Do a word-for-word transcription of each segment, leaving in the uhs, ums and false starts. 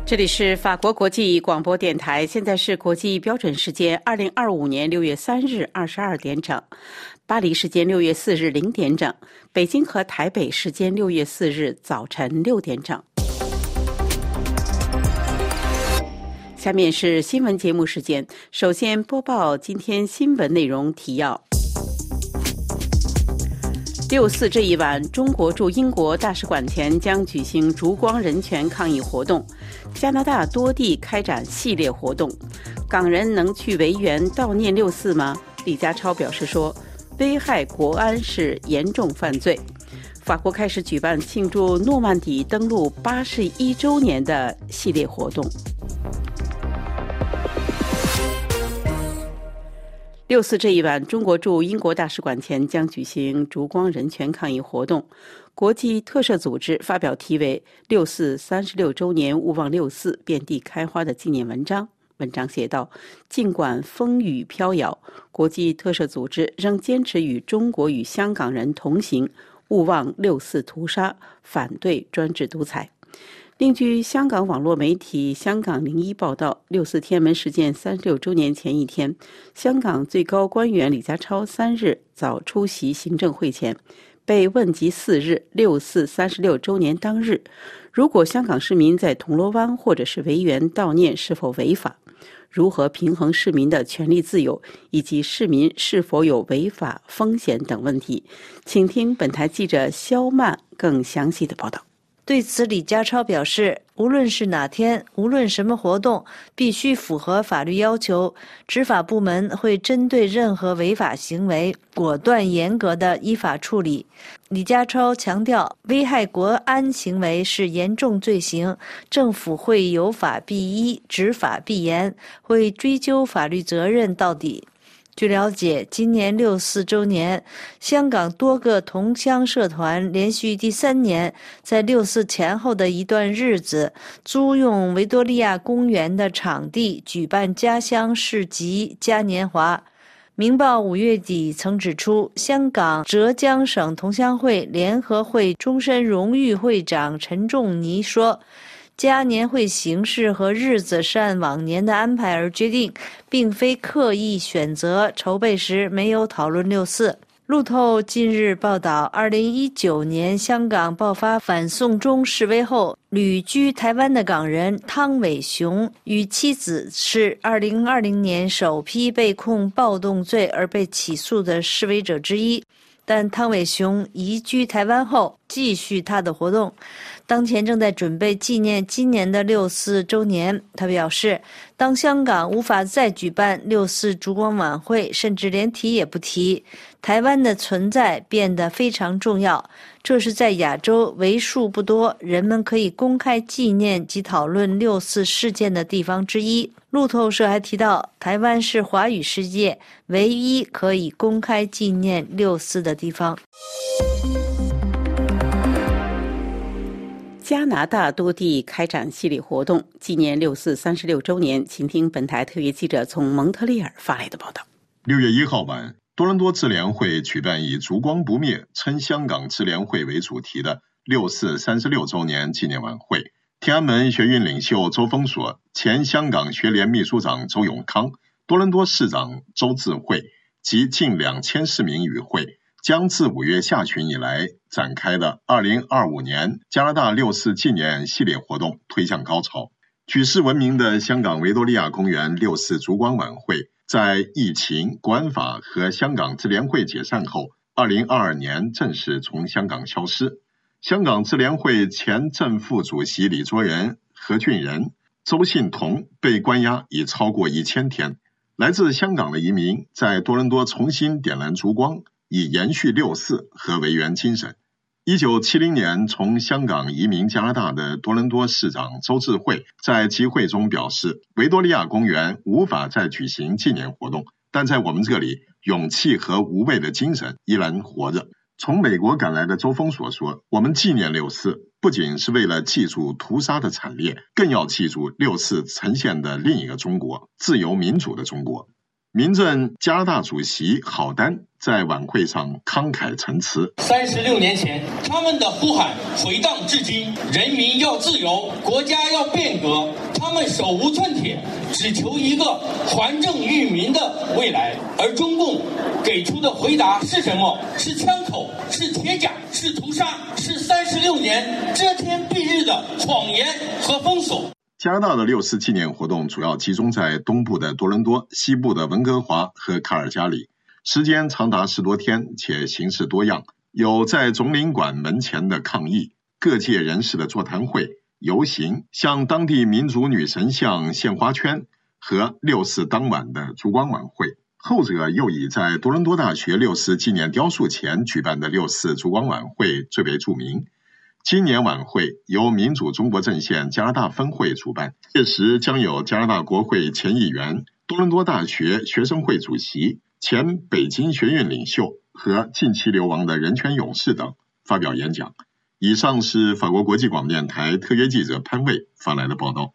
这里是法国国际广播电台，现在是国际标准时间二零二五年六月三日二十二点整，巴黎时间六月四日零点整，北京和台北时间六月四日早晨六点整。下面是新闻节目时间，首先播报今天新闻内容提要。六四这一晚，中国驻英国大使馆前将举行烛光人权抗议活动，加拿大多地开展系列活动。港人能去维园悼念六四吗？李家超表示说，危害国安是严重犯罪。法国开始举办庆祝诺曼底登陆八十一周年的系列活动。六四这一晚，中国驻英国大使馆前将举行烛光人权抗议活动。国际特赦组织发表题为“六四三十六周年勿忘六四，遍地开花”的纪念文章。文章写道，尽管风雨飘摇，国际特赦组织仍坚持与中国与香港人同行，勿忘六四屠杀，反对专制独裁。另据香港网络媒体香港零一报道，六四天安门事件三十六周年前一天，香港最高官员李家超三日早出席行政会前，被问及四日六四三十六周年当日，如果香港市民在铜锣湾或者是维园悼念是否违法，如何平衡市民的权利自由，以及市民是否有违法风险等问题，请听本台记者肖曼更详细的报道。 对此，李家超表示，无论是哪天，无论什么活动，必须符合法律要求，执法部门会针对任何违法行为果断严格的依法处理。李家超强调，危害国安行为是严重罪行，政府会有法必依，执法必严，会追究法律责任到底。据了解，今年六四周年，香港多个同乡社团连续第三年，在六四前后的一段日子，租用维多利亚公园的场地举办家乡市集嘉年华。明报五月底曾指出，香港浙江省同乡会联合会终身荣誉会长陈仲尼说，嘉年会形式和日子是按往年的安排而决定，并非刻意选择，筹备时没有讨论六四。路透近日报道，二零一九年香港爆发反送中示威后，旅居台湾的港人汤伟雄与妻子是二零二零年首批被控暴动罪而被起诉的示威者之一。但汤伟雄移居台湾后，继续他的活动，当前正在准备纪念今年的六四周年。他表示，当香港无法再举办六四烛光晚会，甚至连提也不提，台湾的存在变得非常重要。这是在亚洲为数不多人们可以公开纪念及讨论六四事件的地方之一。路透社还提到，台湾是华语世界唯一可以公开纪念六四的地方。 加拿大多地开展系列活动，纪念六四三十六周年。请听本台特约记者从蒙特利尔发来的报道。 六月一号晚，多伦多支联会举办以烛光不灭，称香港支联会为主题的六四三十六周年纪念晚会。天安门学运领袖周锋所、前香港学联秘书长周永康、多伦多市长周志慧及近两千市民与会，将自五月下旬以来展开的二零二五年加拿大六四纪念系列活动推向高潮。举世闻名的香港维多利亚公园六四烛光晚会，在疫情、国安法和香港支联会解散后，二零二二年正式从香港消失。香港支联会前正副主席李卓人、何俊仁、周信彤被关押已超过一千天。来自香港的移民在多伦多重新点燃烛光，以延续六四和维园精神。一九七零年从香港移民加拿大的多伦多市长周志慧在集会中表示，维多利亚公园无法再举行纪念活动，但在我们这里，勇气和无畏的精神依然活着。从美国赶来的周锋所说，我们纪念六四不仅是为了记住屠杀的惨烈，更要记住六四呈现的另一个中国，自由民主的中国。 民政加拿大主席郝丹在晚会上慷慨陈词。 三十六年前，他们的呼喊回荡至今，人民要自由，国家要变革，他们手无寸铁，只求一个还政于民的未来。而中共给出的回答是什么？是枪口，是铁甲，是屠杀，是三十六年遮天蔽日的谎言和封锁。 加拿大的六四纪念活动主要集中在东部的多伦多、西部的温哥华和卡尔加里，时间长达十多天，且形式多样，有在总领馆门前的抗议，各界人士的座谈会、游行，向当地民族女神像献花圈和六四当晚的烛光晚会。后者又以在多伦多大学六四纪念雕塑前举办的六四烛光晚会最为著名。今年晚会由民主中国阵线加拿大分会主办，届时将有加拿大国会前议员、多伦多大学学生会主席、前北京学运领袖和近期流亡的人权勇士等发表演讲。以上是法国国际广播电台特约记者潘卫发来的报道。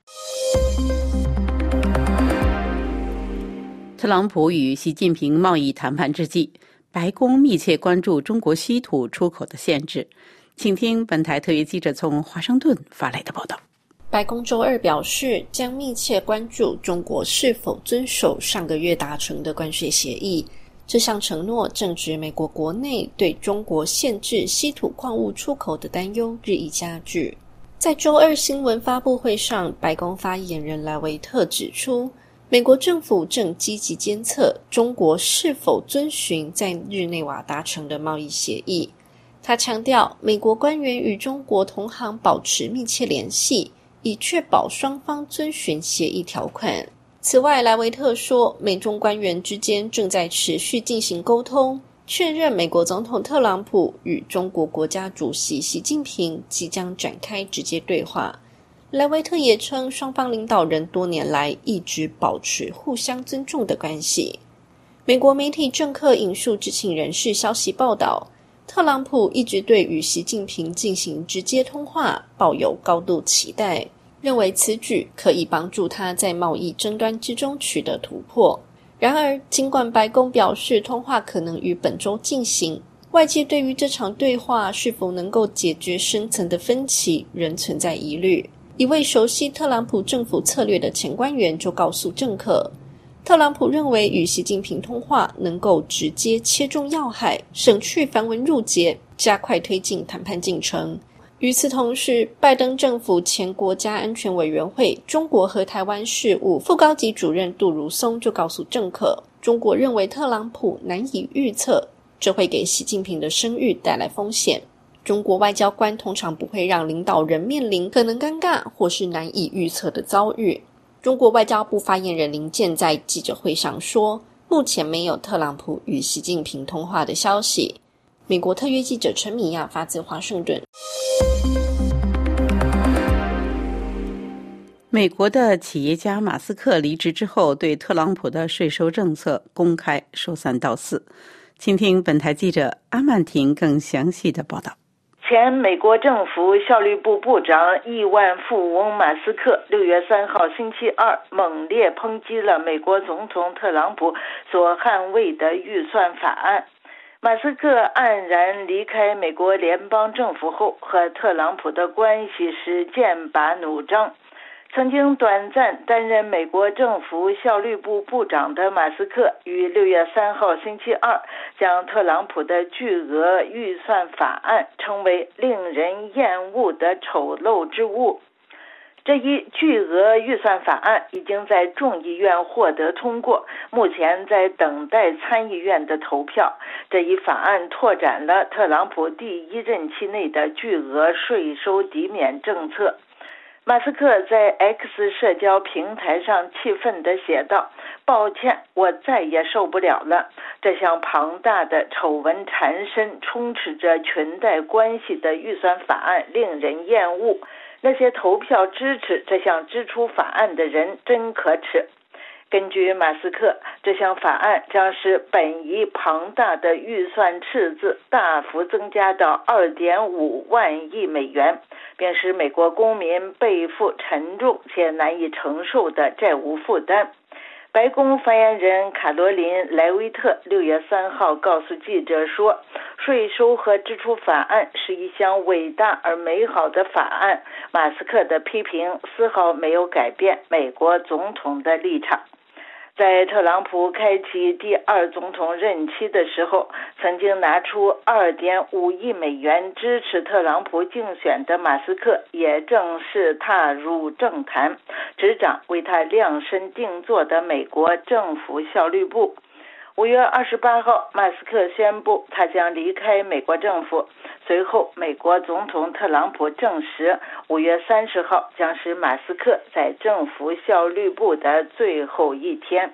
特朗普与习近平贸易谈判之际，白宫密切关注中国稀土出口的限制。请听本台特约记者从华盛顿发来的报道。 白宫周二表示，将密切关注中国是否遵守上个月达成的关税协议。这项承诺正值美国国内对中国限制稀土矿物出口的担忧日益加剧。在周二新闻发布会上，白宫发言人莱维特指出，美国政府正积极监测中国是否遵循在日内瓦达成的贸易协议。他强调，美国官员与中国同行保持密切联系，以确保双方遵循协议条款。此外，莱维特说，美中官员之间正在持续进行沟通，确认美国总统特朗普与中国国家主席习近平即将展开直接对话。莱维特也称，双方领导人多年来一直保持互相尊重的关系。美国媒体政客引述知情人士消息报道，特朗普一直对与习近平进行直接通话抱有高度期待，认为此举可以帮助他在贸易争端之中取得突破。然而，尽管白宫表示通话可能于本周进行，外界对于这场对话是否能够解决深层的分歧仍存在疑虑。一位熟悉特朗普政府策略的前官员就告诉政客，特朗普认为与习近平通话能够直接切中要害，省去繁文缛节，加快推进谈判进程。与此同时，拜登政府前国家安全委员会中国和台湾事务副高级主任杜如松就告诉政客，中国认为特朗普难以预测，这会给习近平的声誉带来风险。中国外交官通常不会让领导人面临可能尴尬或是难以预测的遭遇。中国外交部发言人林健在记者会上说，目前没有特朗普与习近平通话的消息。美国特约记者陈米亚发自华盛顿。 美国的企业家马斯克离职之后，对特朗普的税收政策公开说三道四。请听本台记者阿曼婷更详细的报道。 前美国政府效率部部长亿万富翁马斯克六月三号星期二猛烈抨击了美国总统特朗普所捍卫的预算法案。马斯克黯然离开美国联邦政府后，和特朗普的关系是剑拔弩张。曾经短暂担任美国政府效率部部长的马斯克于六月三号星期二将特朗普的巨额预算法案称为令人厌恶的丑陋之物。这一巨额预算法案已经在众议院获得通过，目前在等待参议院的投票。这一法案拓展了特朗普第一任期内的巨额税收抵免政策。马斯克在 X 社交平台上气愤地写道，抱歉，我再也受不了了。这项庞大的丑闻缠身、充斥着裙带关系的预算法案令人厌恶。那些投票支持这项支出法案的人真可耻。根据马斯克，这项法案将使本一庞大的预算赤字大幅增加到 二点五万亿美元，并使美国公民背负沉重且难以承受的债务负担。 白宫发言人卡罗琳·莱维特六月三号告诉记者说，税收和支出法案是一项伟大而美好的法案。马斯克的批评丝毫没有改变美国总统的立场。在特朗普开启第二总统任期的时候，曾经拿出 二点五亿美元支持特朗普竞选的马斯克也正式踏入政坛，执掌为他量身定做的美国政府效率部。五月二十八号，马斯克宣布他将离开美国政府。随后，美国总统特朗普证实，五月三十号将是马斯克在政府效率部的最后一天。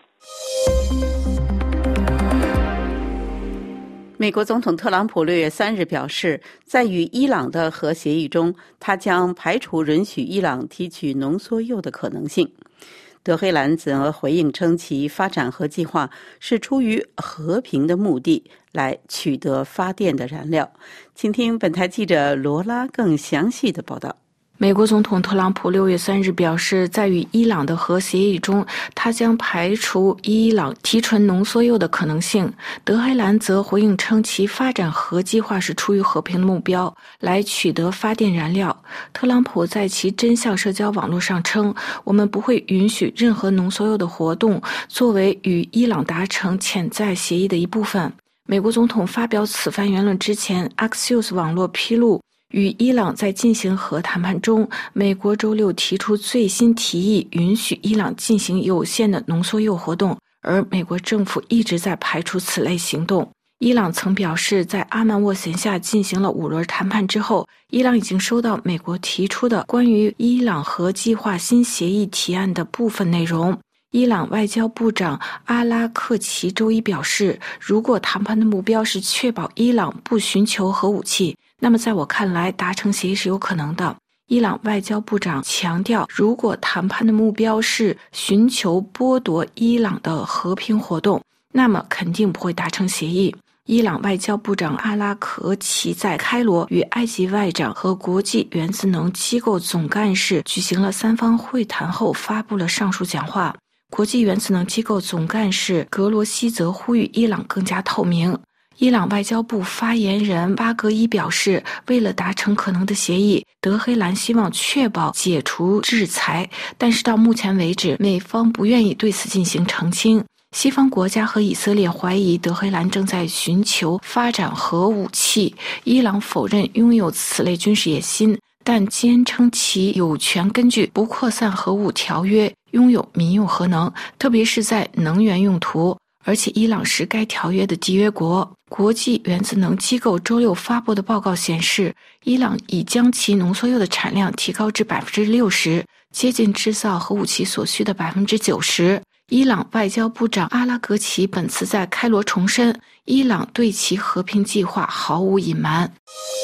美国总统特朗普六月三日表示，在与伊朗的核协议中，他将排除允许伊朗提取浓缩铀的可能性。德黑兰则回应称，其发展核计划是出于和平的目的来取得发电的燃料。请听本台记者罗拉更详细的报道。 美国总统特朗普六月三日表示，在与伊朗的核协议中，他将排除伊朗提纯浓缩铀的可能性。德黑兰则回应称，其发展核计划是出于和平的目标来取得发电燃料。特朗普在其真相社交网络上称，我们不会允许任何浓缩铀的活动作为与伊朗达成潜在协议的一部分。美国总统发表此番言论之前， Axios 网络披露，与伊朗在进行核谈判中，美国周六提出最新提议，允许伊朗进行有限的浓缩铀活动，而美国政府一直在排除此类行动。伊朗曾表示，在阿曼斡旋下进行了五轮谈判之后，伊朗已经收到美国提出的关于伊朗核计划新协议提案的部分内容。伊朗外交部长阿拉克齐周一表示，如果谈判的目标是确保伊朗不寻求核武器，那么在我看来，达成协议是有可能的。伊朗外交部长强调，如果谈判的目标是寻求剥夺伊朗的和平活动，那么肯定不会达成协议。伊朗外交部长阿拉克齐在开罗与埃及外长和国际原子能机构总干事举行了三方会谈后，发布了上述讲话。国际原子能机构总干事格罗西则呼吁伊朗更加透明。伊朗外交部发言人巴格伊表示，为了达成可能的协议，德黑兰希望确保解除制裁，但是到目前为止，美方不愿意对此进行澄清。西方国家和以色列怀疑德黑兰正在寻求发展核武器，伊朗否认拥有此类军事野心，但坚称其有权根据不扩散核武条约拥有民用核能，特别是在能源用途，而且伊朗是该条约的缔约国。国际原子能机构周六发布的报告显示，伊朗已将其浓缩铀的产量提高至 百分之六十， 接近制造核武器所需的 百分之九十。伊朗外交部长阿拉格齐本次在开罗重申，伊朗对其和平计划毫无隐瞒。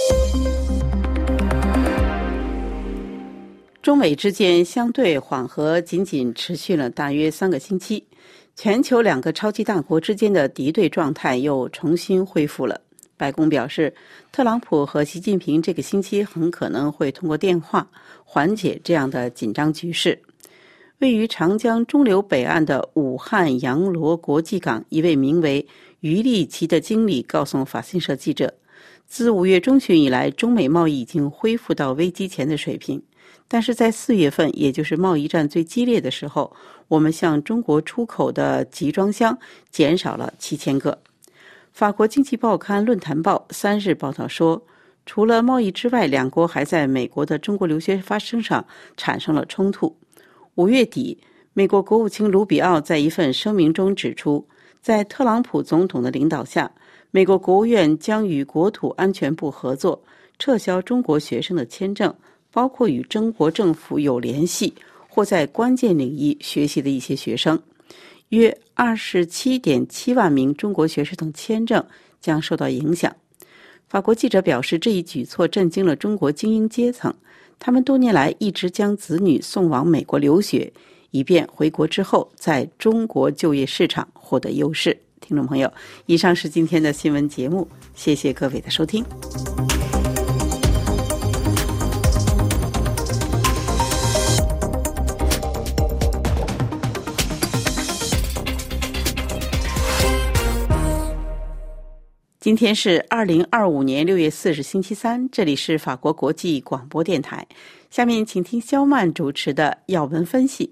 中美之间相对缓和仅仅持续了大约三个星期，全球两个超级大国之间的敌对状态又重新恢复了。白宫表示，特朗普和习近平这个星期很可能会通过电话缓解这样的紧张局势。位于长江中流北岸的武汉阳罗国际港，一位名为于立奇的经理告诉法新社记者，自五月中旬以来，中美贸易已经恢复到危机前的水平。但是在四月份，也就是贸易战最激烈的时候，我们向中国出口的集装箱减少了七千个。法国经济报刊《论坛报》三日报道说，除了贸易之外，两国还在美国的中国留学发生上产生了冲突。五月底，美国国务卿卢比奥在一份声明中指出，在特朗普总统的领导下，美国国务院将与国土安全部合作，撤销中国学生的签证，包括与中国政府有联系或在关键领域学习的一些学生。约 二十七点七万名中国学生等签证将受到影响。法国记者表示，这一举措震惊了中国精英阶层，他们多年来一直将子女送往美国留学，以便回国之后在中国就业市场获得优势。听众朋友，以上是今天的新闻节目，谢谢各位的收听。 今天是二零二五年六月四日星期三，这里是法国国际广播电台。下面请听肖曼主持的要闻分析。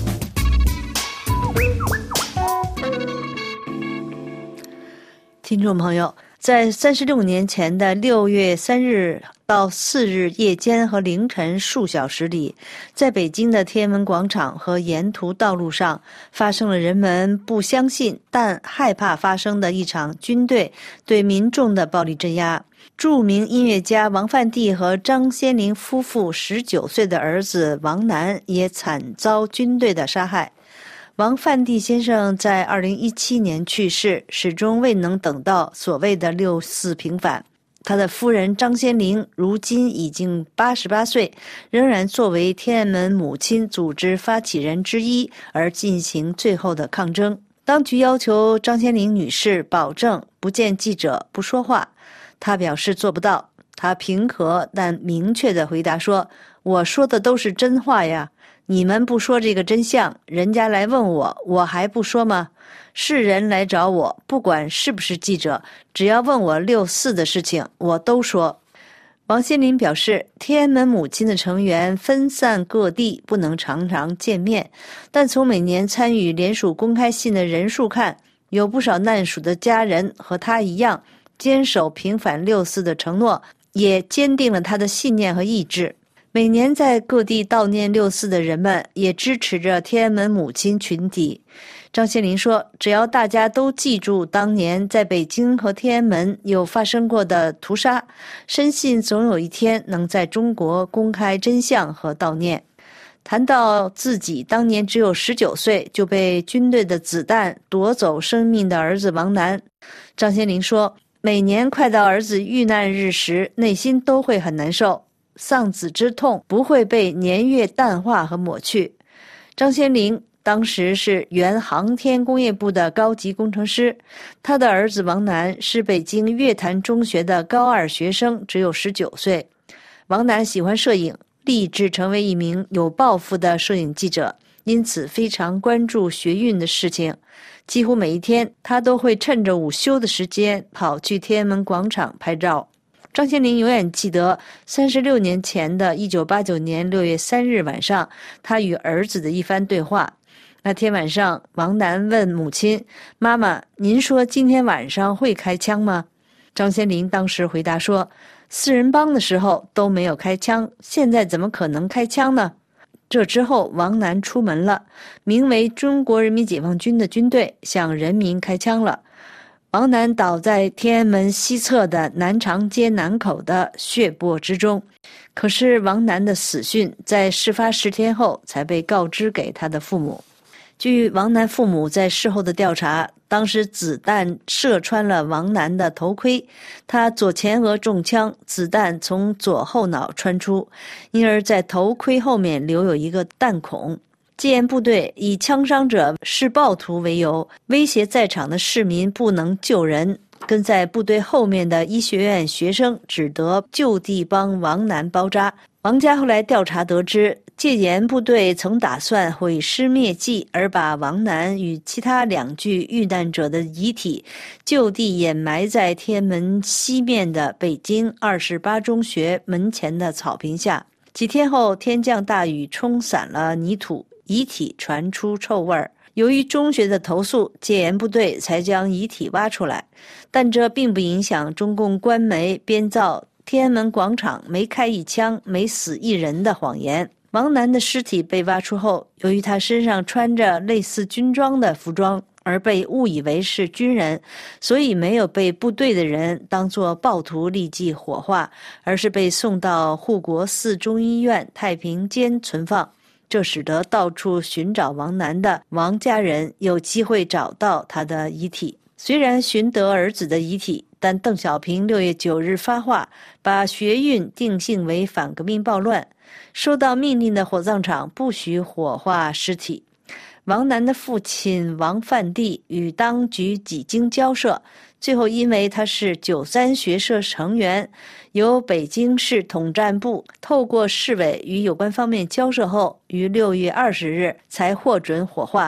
听众朋友，在三十六年前的六月三日到四日夜间和凌晨数小时里，在北京的天安门广场和沿途道路上发生了人们不相信但害怕发生的一场军队对民众的暴力镇压。著名音乐家王范棣和张先林夫妇十九岁的儿子王楠也惨遭军队的杀害。王范棣先生在二零一七年去世，始终未能等到所谓的六四平反。他的夫人张先林如今已经八十八岁，仍然作为天安门母亲组织发起人之一而进行最后的抗争。当局要求张先林女士保证不见记者、不说话，她表示做不到。她平和但明确地回答说：“我说的都是真话呀。你们不说这个真相，人家来问我，我还不说吗？是人来找我，不管是不是记者，只要问我六四的事情，我都说。”王先林表示，天安门母亲的成员分散各地，不能常常见面，但从每年参与联署公开信的人数看，有不少难属的家人和他一样，坚守平反六四的承诺，也坚定了他的信念和意志。每年在各地悼念六四的人们也支持着天安门母亲群体。张先林说，只要大家都记住当年在北京和天安门有发生过的屠杀，深信总有一天能在中国公开真相和悼念。谈到自己当年只有十九岁就被军队的子弹夺走生命的儿子王楠，张先林说，每年快到儿子遇难日时，内心都会很难受，丧子之痛不会被年月淡化和抹去。张先林当时是原航天工业部的高级工程师，他的儿子王楠是北京乐坛中学的高二学生，只有十九岁。王楠喜欢摄影，立志成为一名有抱负的摄影记者，因此非常关注学运的事情。几乎每一天，他都会趁着午休的时间跑去天安门广场拍照。张先林永远记得三十六年前的一九八九年六月三日晚上，他与儿子的一番对话。那天晚上，王楠问母亲：“妈妈，您说今天晚上会开枪吗？”张先林当时回答说：“四人帮的时候都没有开枪，现在怎么可能开枪呢？”这之后，王楠出门了，名为中国人民解放军的军队向人民开枪了。王楠倒在天安门西侧的南长街南口的血泊之中。可是王楠的死讯在事发十天后才被告知给他的父母。据王楠父母在事后的调查，当时子弹射穿了王楠的头盔，他左前额中枪，子弹从左后脑穿出，因而在头盔后面留有一个弹孔。戒严部队以枪伤者是暴徒为由，威胁在场的市民不能救人，跟在部队后面的医学院学生只得就地帮王楠包扎。王家后来调查得知，戒严部队曾打算毁尸灭迹，而把王楠与其他两具遇难者的遗体就地掩埋在天安门西面的北京二十八中学门前的草坪下。几天后，天降大雨，冲散了泥土，遗体传出臭味儿。由于中学的投诉，戒严部队才将遗体挖出来，但这并不影响中共官媒编造天安门广场没开一枪、没死一人的谎言。王楠的尸体被挖出后，由于他身上穿着类似军装的服装，而被误以为是军人，所以没有被部队的人当作暴徒立即火化，而是被送到护国寺中医院太平间存放。这使得到处寻找王楠的王家人有机会找到他的遗体。虽然寻得儿子的遗体，但邓小平六月九日发话，把学运定性为反革命暴乱，收到命令的火葬场不许火化尸体。王楠的父亲王范棣与当局几经交涉，最后因为他是九三学社成员，由北京市统战部透过市委与有关方面交涉后，于六月二十日才获准火化。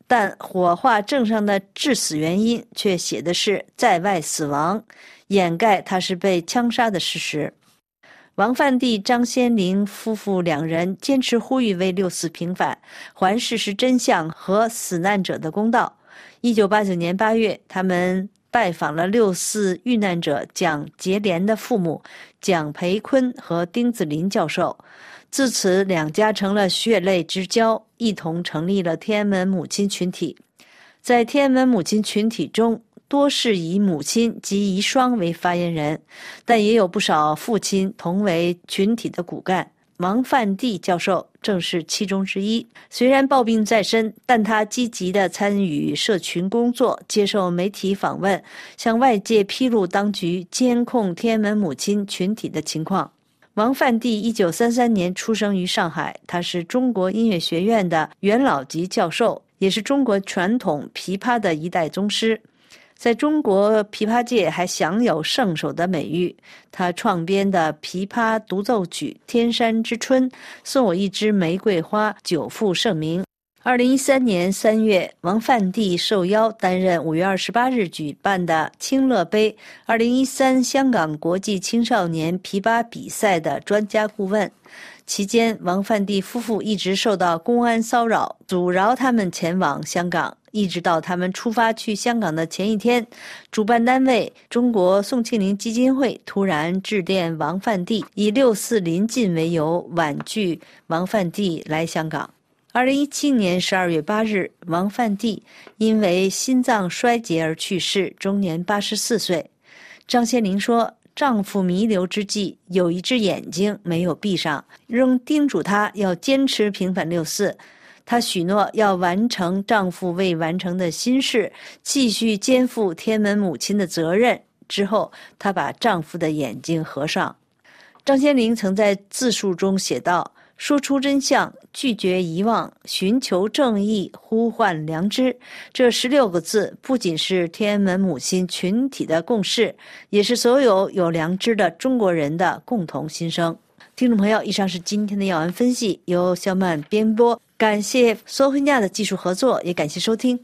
但火化证上的致死原因却写的是在外死亡，掩盖他是被枪杀的事实。王范娣、张先林夫妇两人坚持呼吁为六四平反，还事实真相和死难者的公道。一九八九年八月，他们拜访了六四遇难者蒋洁莲的父母蒋培坤和丁子霖教授，自此两家成了血泪之交，一同成立了天安门母亲群体。在天安门母亲群体中，多是以母亲及遗孀为发言人，但也有不少父亲同为群体的骨干。王范娣教授正是其中之一。虽然抱病在身，但他积极地参与社群工作，接受媒体访问，向外界披露当局监控天安门母亲群体的情况。王范娣一九三三年出生于上海，他是中国音乐学院的元老级教授，也是中国传统琵琶的一代宗师。在中国琵琶界还享有圣手的美誉，他创编的琵琶独奏曲《天山之春》、送我一枝玫瑰花久负盛名。二零一三年三月，王范娣受邀担任五月二十八日举办的清乐杯二零一三香港国际青少年琵琶比赛的专家顾问。期间，王范娣夫妇一直受到公安骚扰，阻挠他们前往香港，一直到他们出发去香港的前一天，主办单位中国宋庆龄基金会突然致电王范娣，以六四临近为由婉拒王范娣来香港。二零一七年十二月八日，王范娣因为心脏衰竭而去世，终年八十四岁。张先林说，丈夫弥留之际，有一只眼睛没有闭上，仍叮嘱她要坚持平反六四。她许诺要完成丈夫未完成的心事，继续肩负天安门母亲的责任。之后，她把丈夫的眼睛合上。张先林曾在自述中写道，说出真相，拒绝遗忘，寻求正义，呼唤良知。这十六个字不仅是天安门母亲群体的共识，也是所有有良知的中国人的共同心声。听众朋友，以上是今天的要闻分析，由小满编播，感谢索菲亚的技术合作，也感谢收听。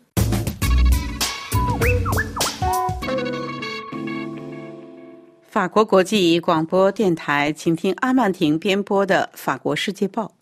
法国国际广播电台，请听阿曼婷编播的《法国世界报》。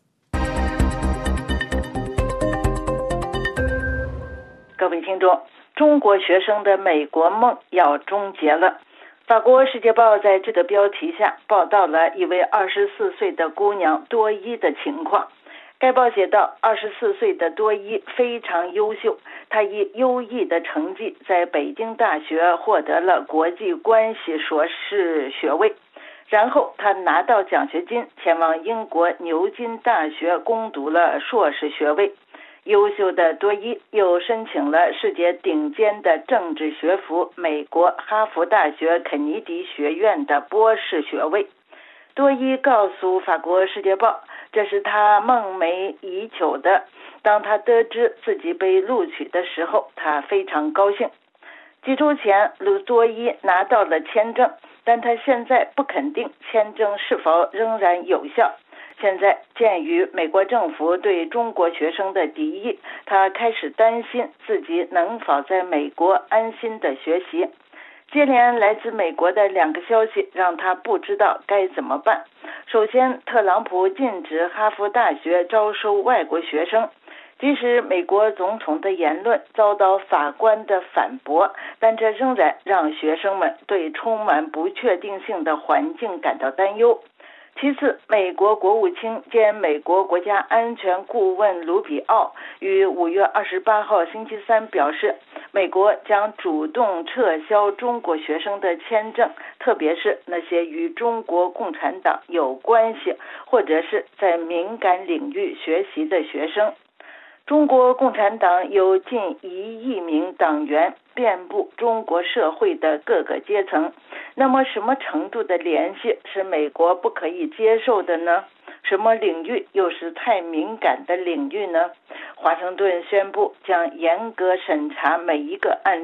各位听众，中国学生的美国梦要终结了。法国世界报在这个标题下报道了一位二十四岁的姑娘多伊的情况。该报写道，二十四岁的多伊非常优秀，她以优异的成绩在北京大学获得了国际关系硕士学位，然后她拿到奖学金，前往英国牛津大学攻读了硕士学位。优秀的多伊又申请了世界顶尖的政治学府美国哈佛大学肯尼迪学院的博士学位。多伊告诉法国世界报，这是他梦寐以求的。当他得知自己被录取的时候，他非常高兴。几周前，多伊拿到了签证，但他现在不肯定签证是否仍然有效。现在，鉴于美国政府对中国学生的敌意，他开始担心自己能否在美国安心的学习。接连来自美国的两个消息让他不知道该怎么办。首先，特朗普禁止哈佛大学招收外国学生，即使美国总统的言论遭到法官的反驳，但这仍然让学生们对充满不确定性的环境感到担忧。其次，美国国务卿兼美国国家安全顾问卢比奥于五月二十八号星期三表示，美国将主动撤销中国学生的签证，特别是那些与中国共产党有关系或者是在敏感领域学习的学生。中国共产党有近一亿名党员，遍布中国社会的各个阶层。那么什么程度的联系是美国不可以接受的呢？什么领域又是太敏感的领域呢？华盛顿宣布将严格审查每一个案例。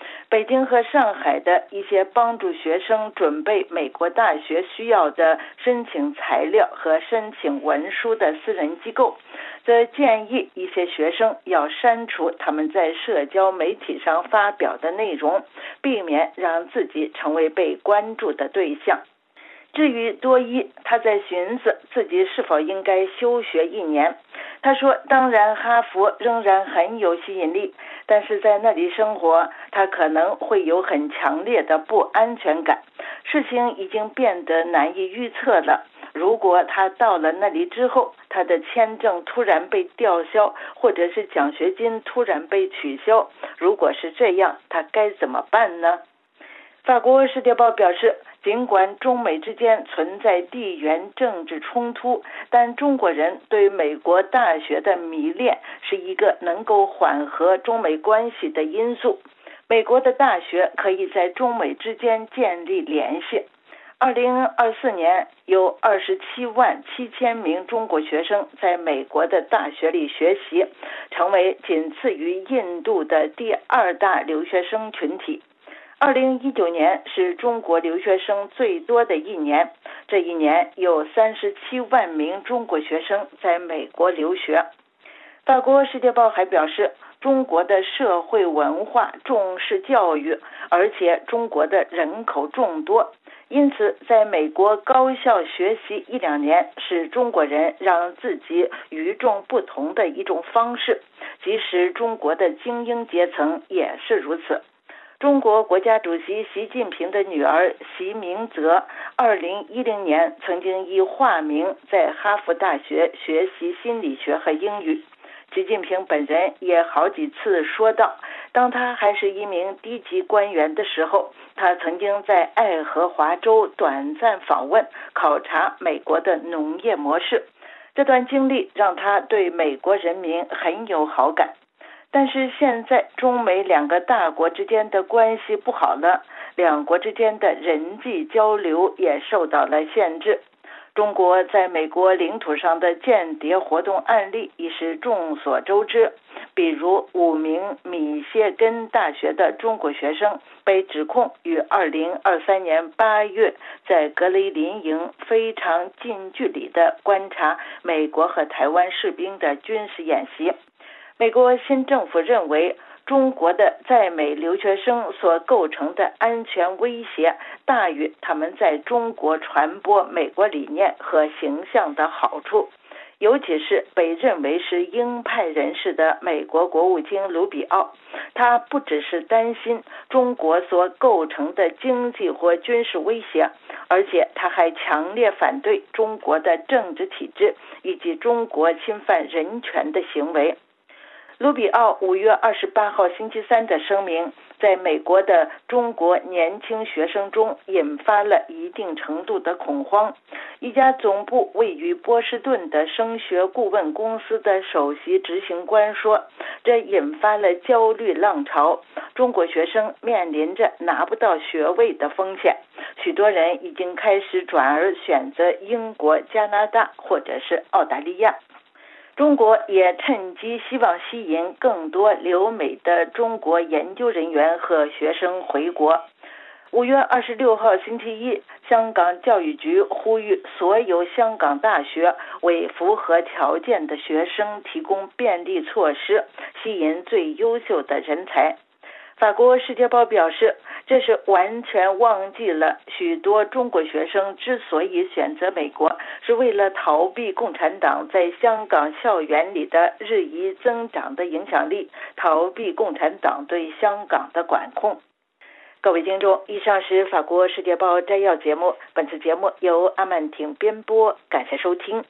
北京和上海的一些帮助学生准备美国大学需要的申请材料和申请文书的私人机构，则建议一些学生要删除他们在社交媒体上发表的内容，避免让自己成为被关注的对象。至于多伊，他在寻思自己是否应该休学一年。他说，当然哈佛仍然很有吸引力，但是在那里生活，他可能会有很强烈的不安全感。事情已经变得难以预测了。如果他到了那里之后，他的签证突然被吊销，或者是奖学金突然被取消，如果是这样，他该怎么办呢？法国《世界报》表示，尽管中美之间存在地缘政治冲突，但中国人对美国大学的迷恋是一个能够缓和中美关系的因素。美国的大学可以在中美之间建立联系。二零二四年，有二十七万七千名中国学生在美国的大学里学习，成为仅次于印度的第二大留学生群体。二零一九年是中国留学生最多的一年，这一年有三十七万名中国学生在美国留学。法国《世界报》还表示，中国的社会文化重视教育，而且中国的人口众多，因此在美国高校学习一两年是中国人让自己与众不同的一种方式，即使中国的精英阶层也是如此。中国国家主席习近平的女儿习明泽，二零一零年曾经以化名在哈佛大学学习心理学和英语。习近平本人也好几次说到，当他还是一名低级官员的时候，他曾经在爱荷华州短暂访问，考察美国的农业模式。这段经历让他对美国人民很有好感。但是现在中美两个大国之间的关系不好了，两国之间的人际交流也受到了限制。中国在美国领土上的间谍活动案例已是众所周知，比如五名米歇根大学的中国学生被指控于二零二三年八月在格雷林营非常近距离地观察美国和台湾士兵的军事演习。美国新政府认为，中国的在美留学生所构成的安全威胁大于他们在中国传播美国理念和形象的好处。尤其是被认为是鹰派人士的美国国务卿卢比奥，他不只是担心中国所构成的经济或军事威胁，而且他还强烈反对中国的政治体制以及中国侵犯人权的行为。卢比奥五月二十八号星期三的声明，在美国的中国年轻学生中引发了一定程度的恐慌。一家总部位于波士顿的升学顾问公司的首席执行官说，这引发了焦虑浪潮，中国学生面临着拿不到学位的风险，许多人已经开始转而选择英国、加拿大或者是澳大利亚。中国也趁机希望吸引更多留美的中国研究人员和学生回国。五月二十六号星期一，香港教育局呼吁所有香港大学为符合条件的学生提供便利措施，吸引最优秀的人才。法国《世界报》表示，这是完全忘记了许多中国学生之所以选择美国，是为了逃避共产党在香港校园里的日益增长的影响力，逃避共产党对香港的管控。各位听众，以上是法国《世界报》摘要节目，本次节目由阿曼婷编播，感谢收听。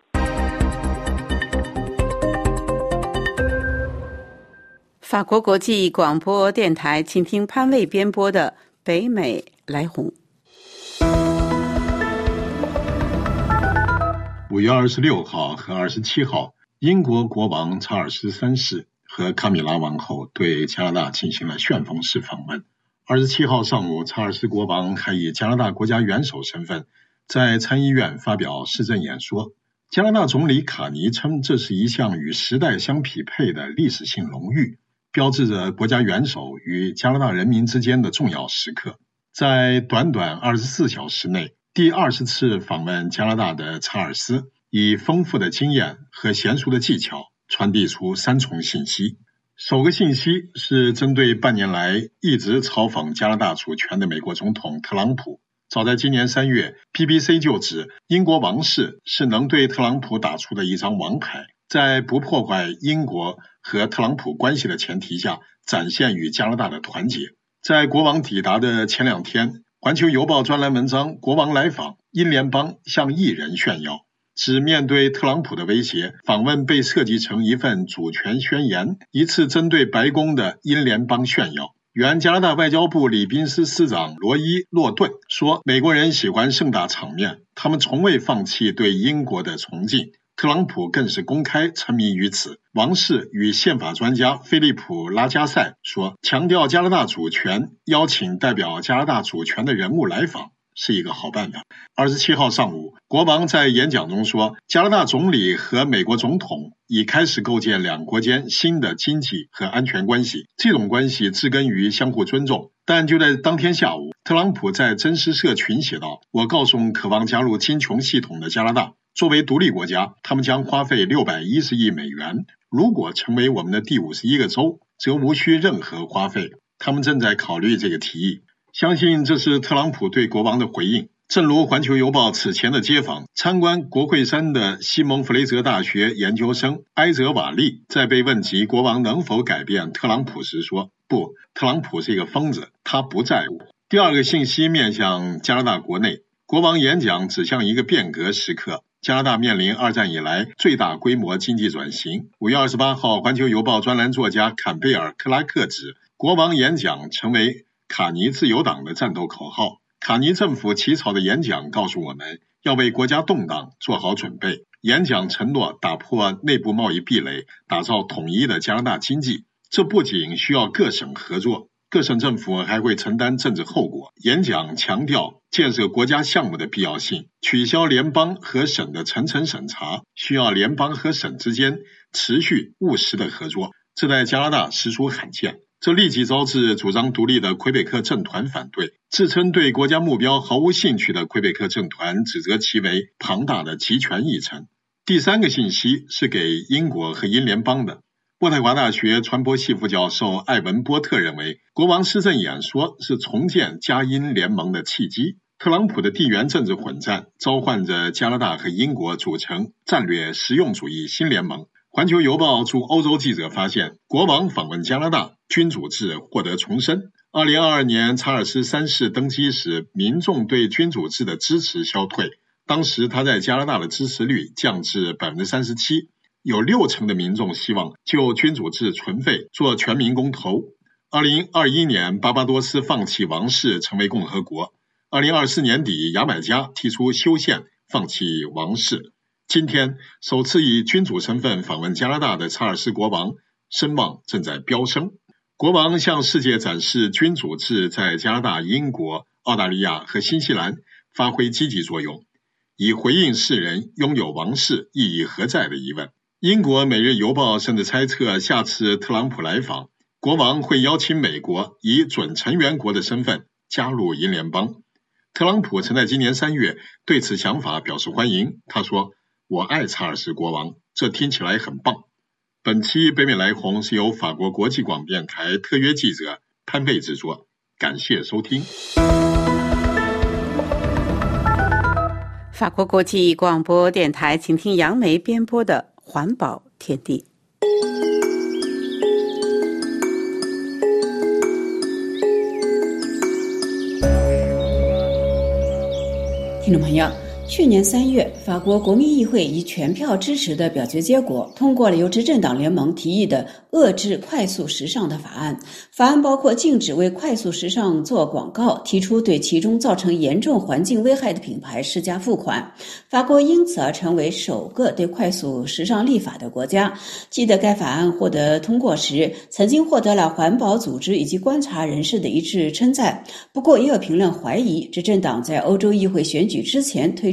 法国国际广播电台，请听潘卫编播的北美来红。 五月二十六号和二十七号，英国国王查尔斯三世和卡米拉王后对加拿大进行了旋风式访问。二十七号上午，查尔斯国王还以加拿大国家元首身份在参议院发表施政演说。加拿大总理卡尼称，这是一项与时代相匹配的历史性荣誉。 标志着国家元首与加拿大人民之间的重要时刻。在短短二十四小时内，第二十次访问加拿大的查尔斯以丰富的经验和娴熟的技巧传递出三重信息。首个信息是针对半年来一直嘲讽加拿大主权的美国总统特朗普。早在今年三月 B B C 就指英国王室是能对特朗普打出的一张王牌，在不破坏英国和特朗普关系的前提下，展现与加拿大的团结。在国王抵达的前两天，环球邮报专栏文章国王来访，英联邦向艺人炫耀，只面对特朗普的威胁，访问被设计成一份主权宣言，一次针对白宫的英联邦炫耀。原加拿大外交部礼宾司司长罗伊·洛顿说，美国人喜欢盛大场面，他们从未放弃对英国的崇敬，特朗普更是公开沉迷于此。王室与宪法专家菲利普·拉加塞说，强调加拿大主权，邀请代表加拿大主权的人物来访是一个好办法。二十七号上午，国王在演讲中说，加拿大总理和美国总统已开始构建两国间新的经济和安全关系，这种关系植根于相互尊重。但就在当天下午，特朗普在真实社群写道，我告诉渴望加入金琼系统的加拿大，作为独立国家，他们将花费六百一十亿美元，如果成为我们的第五十一个州，则无需任何花费。他们正在考虑这个提议。相信这是特朗普对国王的回应。正如环球邮报此前的街访，参观国会山的西蒙弗雷泽大学研究生埃泽瓦利在被问及国王能否改变特朗普时说，不，特朗普是一个疯子，他不在乎。第二个信息面向加拿大国内，国王演讲指向一个变革时刻。加拿大面临二战以来最大规模经济转型。五月二十八号，环球邮报专栏作家坎贝尔·克拉克指，国王演讲成为卡尼自由党的战斗口号。卡尼政府起草的演讲告诉我们，要为国家动荡做好准备。演讲承诺打破内部贸易壁垒，打造统一的加拿大经济。这不仅需要各省合作，各省政府还会承担政治后果。演讲强调建设国家项目的必要性，取消联邦和省的层层审查，需要联邦和省之间持续务实的合作，这在加拿大实属罕见。这立即招致主张独立的魁北克政团反对，自称对国家目标毫无兴趣的魁北克政团指责其为庞大的集权议程。第三个信息是给英国和英联邦的。渥太华大学传播系副教授艾文波特认为，国王施政演说是重建加英联盟的契机。特朗普的地缘政治混战召唤着加拿大和英国组成战略实用主义新联盟。环球邮报驻欧洲记者发现，国王访问加拿大，君主制获得重生。二零二二年查尔斯三世登基时，民众对君主制的支持消退，当时他在加拿大的支持率降至 百分之三十七， 有六成的民众希望就君主制存废做全民公投。二零二一年巴巴多斯放弃王室成为共和国，二零二四年底牙买加提出修宪放弃王室。今天首次以君主身份访问加拿大的查尔斯国王声望正在飙升。国王向世界展示君主制在加拿大、英国、澳大利亚和新西兰发挥积极作用，以回应世人拥有王室意义何在的疑问。英国每日邮报甚至猜测，下次特朗普来访，国王会邀请美国以准成员国的身份加入英联邦。特朗普曾在今年三月对此想法表示欢迎，他说，我爱查尔斯国王，这听起来很棒。本期北美来红是由法国国际广播电台特约记者潘贝制作，感谢收听。 法国国际广播电台，请听杨梅编播的环保天地。 听众朋友，去年三月，法国国民议会以全票支持的表决结果，通过了由执政党联盟提议的遏制快速时尚的法案。法案包括禁止为快速时尚做广告，提出对其中造成严重环境危害的品牌施加罚款。法国因此而成为首个对快速时尚立法的国家。记得该法案获得通过时，曾经获得了环保组织以及观察人士的一致称赞。不过，也有评论怀疑，执政党在欧洲议会选举之前推出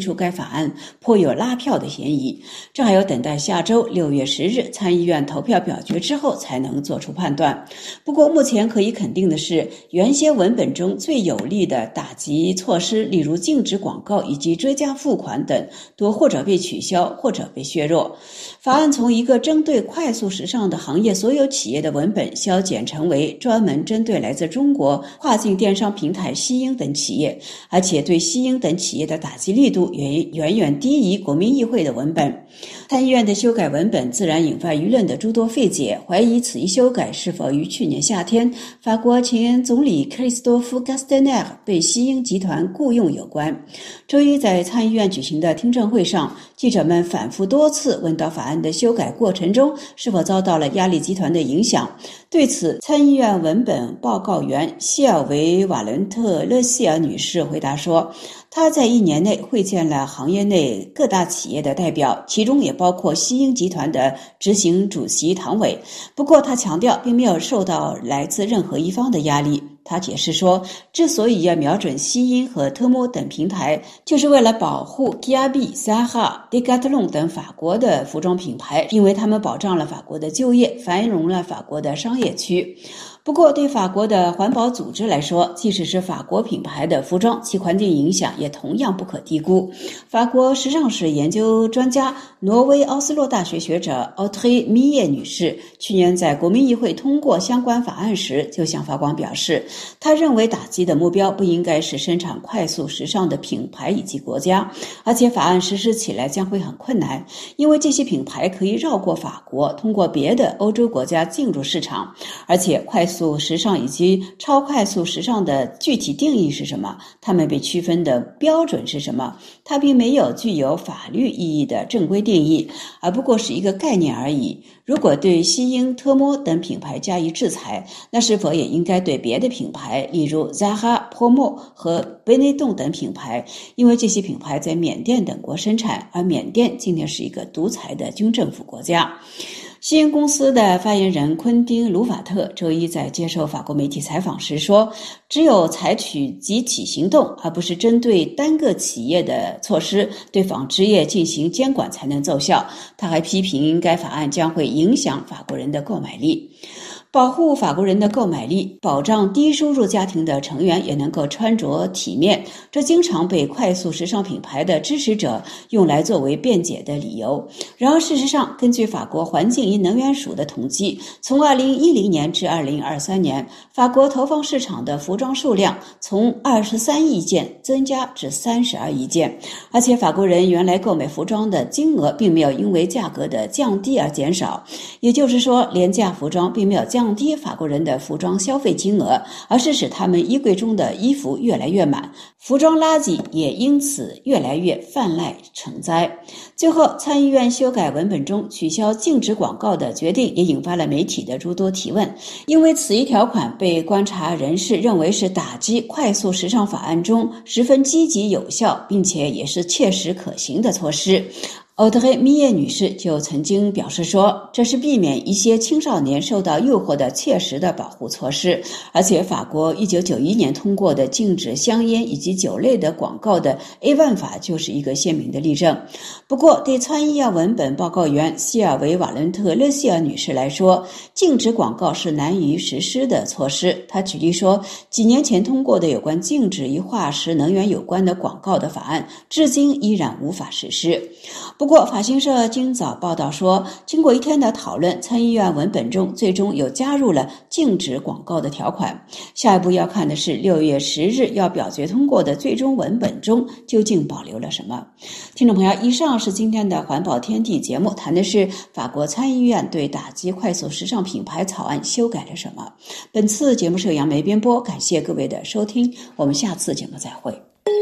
署该法案，颇有拉票的嫌疑。这还要等待下周六月十日参议院投票表决之后才能做出判断。不过目前可以肯定的是，原先文本中最有力的打击措施，例如禁止广告以及追加付款等，都或者被取消，或者被削弱。法案从一个针对快速时尚的行业所有企业的文本削减成为专门针对来自中国跨境电商平台西英等企业，而且对西英等企业的打击力度远远远低于国民议会的文本。参议院的修改文本自然引发舆论的诸多费解，怀疑此一修改是否与去年夏天法国前总理克里斯多夫·加斯特纳被西英集团雇佣有关。周一在参议院举行的听证会上，记者们反复多次问到法案的修改过程中是否遭到了压力集团的影响。对此，参议院文本报告员希尔维·瓦伦特·勒希尔女士回答说，她在一年内会见了行业内各大企业的代表，其中也包括西英集团的执行主席唐伟。不过她强调并没有受到来自任何一方的压力。他解释说，之所以要瞄准西英和特摩等平台，就是为了保护 G R B、Zara、Decathlon 等法国的服装品牌，因为他们保障了法国的就业，繁荣了法国的商业区。不过对法国的环保组织来说，即使是法国品牌的服装，其环境影响也同样不可低估。法国时尚史研究专家、挪威奥斯洛大学学者奥特雷·米耶女士去年在国民议会通过相关法案时就向法广表示，她认为打击的目标不应该是生产快速时尚的品牌以及国家，而且法案实施起来将会很困难，因为这些品牌可以绕过法国，通过别的欧洲国家进入市场，而且快速速时尚以及超快速时尚的具体定义是什么？它们被区分的标准是什么？它并没有具有法律意义的正规定义，而不过是一个概念而已。如果对西英、特摩等品牌加以制裁，那是否也应该对别的品牌，例如 Zara、Promo 和 Benetton 等品牌？因为这些品牌在缅甸等国生产，而缅甸今年是一个独裁的军政府国家。西英公司的发言人昆汀·卢法特周一在接受法国媒体采访时说，只有采取集体行动，而不是针对单个企业的措施，对纺织业进行监管才能奏效。他还批评该法案将会影响法国人的购买力。保护法国人的购买力，保障低收入家庭的成员也能够穿着体面，这经常被快速时尚品牌的支持者用来作为辩解的理由。然而事实上，根据法国环境与能源署的统计，从二零一零年至二零二三年，法国投放市场的服装数量从二十三亿件增加至三十二亿件，而且法国人原来购买服装的金额并没有因为价格的降低而减少，也就是说，廉价服装并没有降低法国人的服装消费金额，而是使他们衣柜中的衣服越来越满，服装垃圾也因此越来越泛滥成灾。最后，参议院修改文本中取消禁止广告的决定也引发了媒体的诸多提问，因为此一条款被观察人士认为是打击快速时尚法案中十分积极有效并且也是切实可行的措施。奥特雷·米耶女士就曾经表示说，这是避免一些青少年受到诱惑的切实的保护措施，而且法国一九九一年通过的禁止香烟以及酒类的广告的 A 万法就是一个鲜明的例证。不过对参议院文本报告员希尔维·瓦伦特·勒希尔女士来说，禁止广告是难于实施的措施。她举例说，几年前通过的有关禁止与化石能源有关的广告的法案至今依然无法实施。不不过法新社今早报道说，经过一天的讨论，参议院文本中最终有加入了禁止广告的条款。下一步要看的是六月十日要表决通过的最终文本中究竟保留了什么。听众朋友，以上是今天的环保天地节目，谈的是法国参议院对打击快速时尚品牌草案修改了什么。本次节目是由杨梅编播，感谢各位的收听，我们下次节目再会。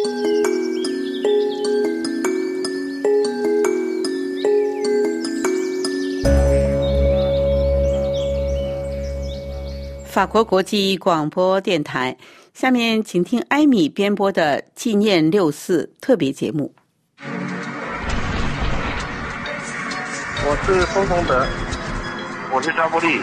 法国国际广播电台，下面请听艾米编播的纪念六四特别节目。 我是封崇德， 我是张国立。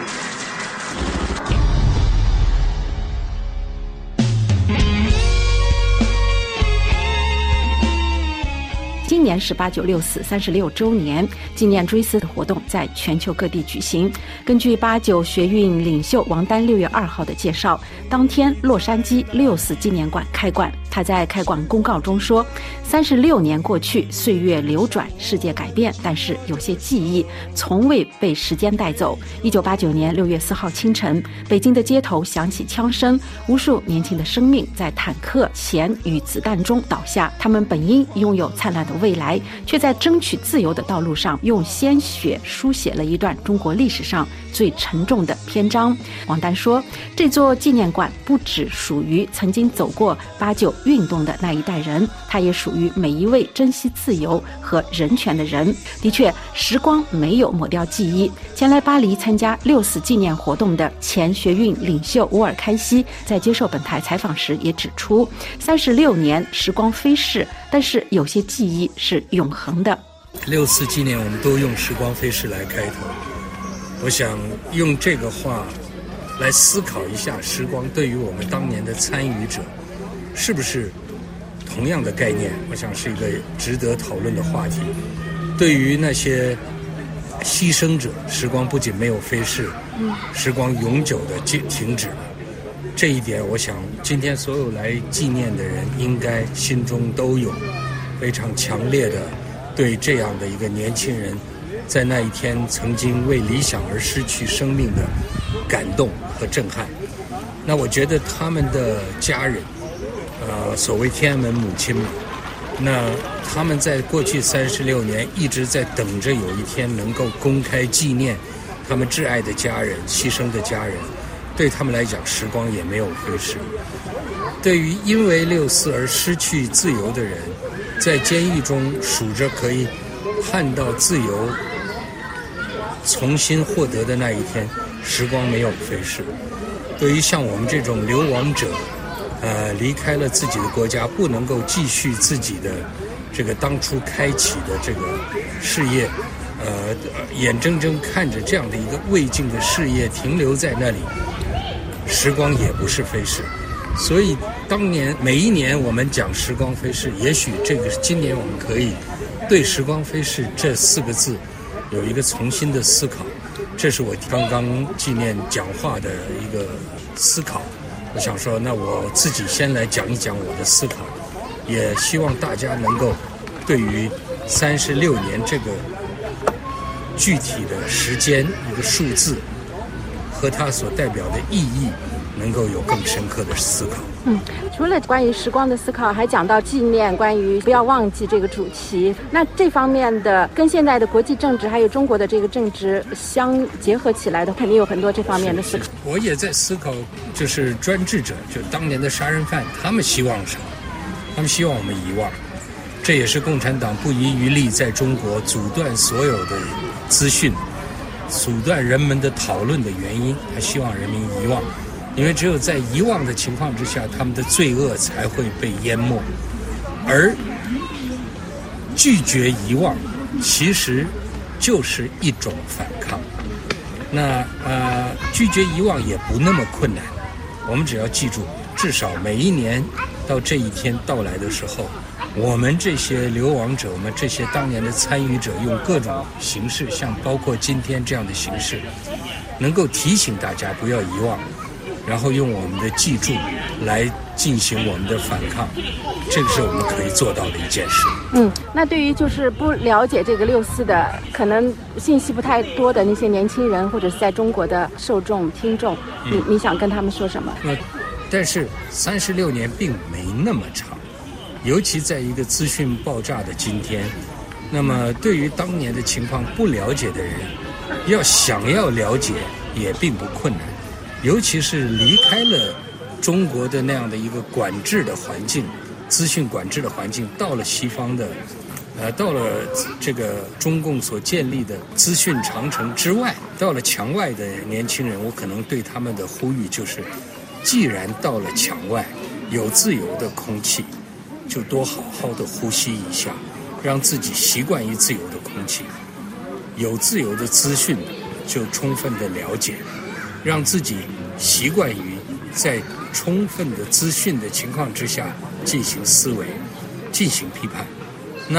年是八九六四三十六周年，纪念追思的活动在全球各地举行。根据八九学运领袖王丹六月二号的介绍，当天洛杉矶六四纪念馆开馆。他在开馆公告中说，三十六年过去，岁月流转，世界改变，但是有些记忆从未被时间带走。一九八九年六月四号清晨，北京的街头响起枪声，无数年轻的生命在坦克前与子弹中倒下，他们本应拥有灿烂的未来，却在争取自由的道路上用鲜血书写了一段中国历史上最沉重的篇章。王丹说，这座纪念馆不只属于曾经走过八九运动的那一代人，它也属于每一位珍惜自由和人权的人。的确，时光没有抹掉记忆。前来巴黎参加六四纪念活动的前学运领袖乌尔开西在接受本台采访时也指出，三十六年时光飞逝，但是有些记忆是永恒的。 六四纪念我们都用时光飞逝来开头，我想用这个话来思考一下，时光对于我们当年的参与者是不是同样的概念，我想是一个值得讨论的话题。对于那些牺牲者，时光不仅没有飞逝，时光永久的停止了。这一点我想今天所有来纪念的人应该心中都有非常强烈的对这样的一个年轻人在那一天曾经为理想而失去生命的感动和震撼。那我觉得他们的家人呃，所谓天安门母亲嘛，那他们在过去三十六年一直在等着有一天能够公开纪念他们挚爱的家人、牺牲的家人。对他们来讲，时光也没有飞逝。对于因为六四而失去自由的人，在监狱中数着可以看到自由重新获得的那一天，时光没有飞逝。对于像我们这种流亡者，呃，离开了自己的国家，不能够继续自己的这个当初开启的这个事业，呃，眼睁睁看着这样的一个未尽的事业停留在那里，时光也不是飞逝。所以当年每一年我们讲时光飞逝，也许这个今年我们可以对时光飞逝这四个字有一个重新的思考。这是我刚刚纪念讲话的一个思考。我想说，那我自己先来讲一讲我的思考，也希望大家能够对于三十六年这个具体的时间一个数字和它所代表的意义能够有更深刻的思考。 嗯，除了关于时光的思考，还讲到纪念，关于不要忘记这个主题。那这方面的跟现在的国际政治还有中国的这个政治相结合起来的，肯定有很多这方面的思考。 我也在思考，就是专制者，就当年的杀人犯，他们希望什么？他们希望我们遗忘。这也是共产党不遗余力在中国阻断所有的资讯，阻断人们的讨论的原因。他希望人民遗忘。因为只有在遗忘的情况之下，他们的罪恶才会被淹没，而拒绝遗忘其实就是一种反抗。那呃，拒绝遗忘也不那么困难，我们只要记住，至少每一年到这一天到来的时候，我们这些流亡者，我们这些当年的参与者，用各种形式，像包括今天这样的形式，能够提醒大家不要遗忘。然后用我们的记住来进行我们的反抗，这个是我们可以做到的一件事。 嗯，那对于就是不了解这个六四的，可能信息不太多的那些年轻人，或者是在中国的受众听众，嗯、你你想跟他们说什么？ 那但是三十六年并没那么长，尤其在一个资讯爆炸的今天，那么对于当年的情况不了解的人，要想要了解也并不困难。尤其是离开了中国的那样的一个管制的环境，资讯管制的环境，到了西方的，呃，到了这个中共所建立的资讯长城之外，到了墙外的年轻人，我可能对他们的呼吁就是，既然到了墙外，有自由的空气，就多好好的呼吸一下，让自己习惯于自由的空气，有自由的资讯，就充分的了解。让自己习惯于在充分的资讯的情况之下进行思维，进行批判。那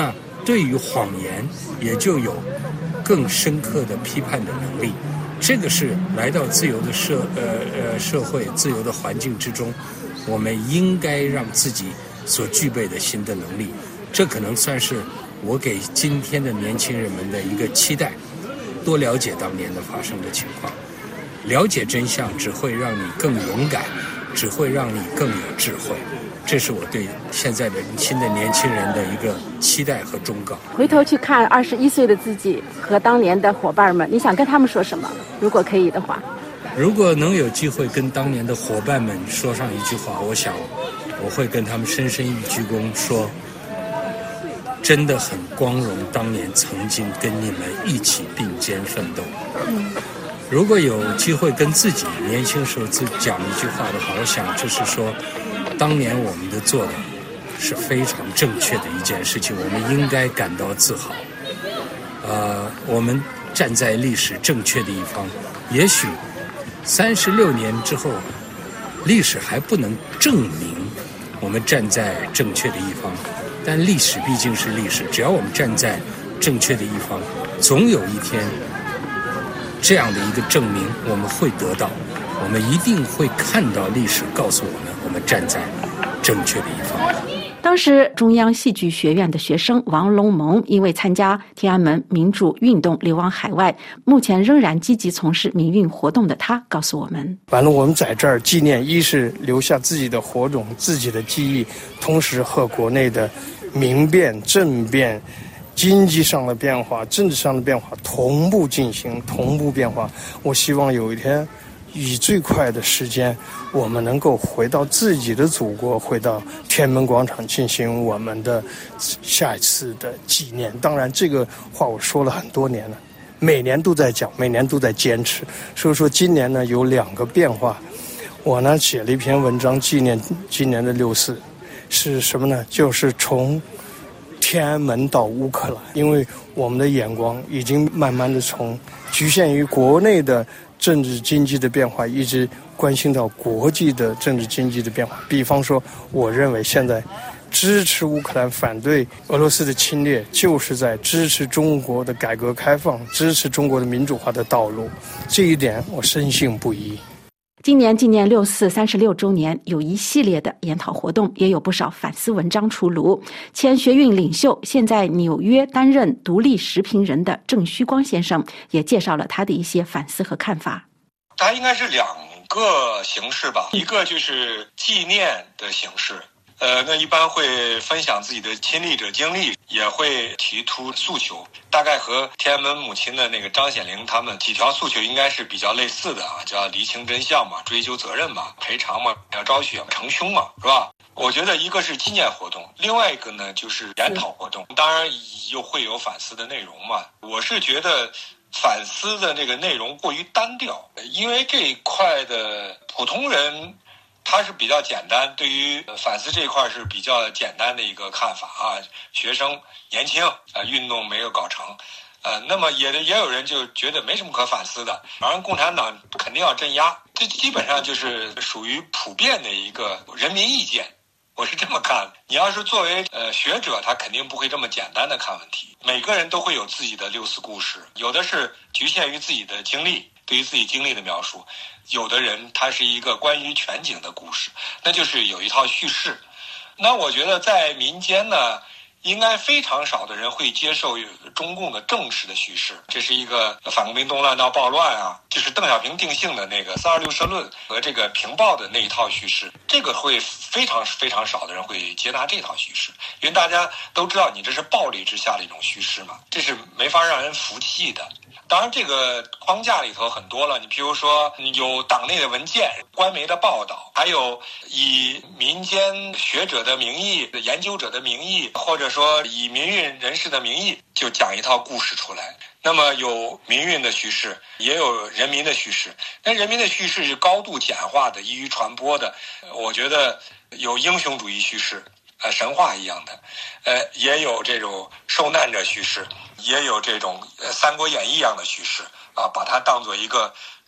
对于谎言也就有更深刻的批判的能力。这个是来到自由的社呃呃社会、自由的环境之中，我们应该让自己所具备的新的能力。这可能算是我给今天的年轻人们的一个期待，多了解当年的发生的情况。了解真相只会让你更勇敢，只会让你更有智慧。这是我对现在的新的年轻人的一个期待和忠告。 回头去看二十一岁的自己和当年的伙伴们，你想跟他们说什么？如果可以的话， 如果能有机会跟当年的伙伴们说上一句话，我想我会跟他们深深一鞠躬，说真的很光荣当年曾经跟你们一起并肩奋斗。嗯，如果有机会跟自己年轻时候自己讲一句话的话，我想就是说当年我们的做的是非常正确的一件事情，我们应该感到自豪。呃，我们站在历史正确的一方，也许三十六年之后，历史还不能证明我们站在正确的一方，但历史毕竟是历史，只要我们站在正确的一方，总有一天这样的一个证明我们会得到，我们一定会看到历史告诉我们，我们站在正确的一方。 当时中央戏剧学院的学生王龙蒙因为参加天安门民主运动流亡海外，目前仍然积极从事民运活动的他告诉我们， 完了我们在这儿纪念，一是留下自己的火种、自己的记忆，同时和国内的民变、政变、经济上的变化、政治上的变化同步进行、同步变化。我希望有一天以最快的时间，我们能够回到自己的祖国，回到天安门广场进行我们的下一次的纪念。当然这个话我说了很多年了，每年都在讲，每年都在坚持。所以说今年呢有两个变化，我呢写了一篇文章纪念今年的六四，是什么呢？就是从天安门到乌克兰，因为我们的眼光已经慢慢的从局限于国内的政治经济的变化，一直关心到国际的政治经济的变化。比方说，我认为现在支持乌克兰、反对俄罗斯的侵略，就是在支持中国的改革开放，支持中国的民主化的道路。这一点我深信不疑。 今年纪念六四三十六周年，有一系列的研讨活动，也有不少反思文章出炉。前学运领袖，现在纽约担任独立时评人的郑虚光先生，也介绍了他的一些反思和看法。 它应该是两个形式吧，一个就是纪念的形式。呃，那一般会分享自己的亲历者经历，也会提出诉求，大概和天安门母亲的那个张显玲他们几条诉求应该是比较类似的啊，叫厘清真相嘛，追究责任嘛，赔偿嘛，要昭雪惩凶嘛，是吧？我觉得一个是纪念活动，另外一个呢就是研讨活动，当然又会有反思的内容嘛。我是觉得反思的这个内容过于单调，因为这一块的普通人他是比较简单，对于反思这一块是比较简单的一个看法啊。学生年轻啊，运动没有搞成，呃，那么也也有人就觉得没什么可反思的，反正共产党肯定要镇压，这基本上就是属于普遍的一个人民意见。我是这么看，你要是作为呃学者，他肯定不会这么简单的看问题。每个人都会有自己的六四故事，有的是局限于自己的经历，对于自己经历的描述，有的人他是一个关于全景的故事，那就是有一套叙事。那我觉得在民间呢，应该非常少的人会接受中共的正式的叙事，这是一个反共民动乱闹暴乱啊，就是邓小平定性的那个四二六社论和这个平报的那一套叙事，这个会非常非常少的人会接纳这套叙事，因为大家都知道你这是暴力之下的一种叙事嘛，这是没法让人服气的。当然这个框架里头很多了，你比如说有党内的文件、官媒的报道，还有以民间学者的名义、研究者的名义，或者说以民运人士的名义就讲一套故事出来。那么有民运的叙事，也有人民的叙事，那人民的叙事是高度简化的、易于传播的，我觉得有英雄主义叙事，呃，神话一样的，呃，也有这种受难者叙事，也有这种呃《三国演义》一样的叙事啊，把它当做一个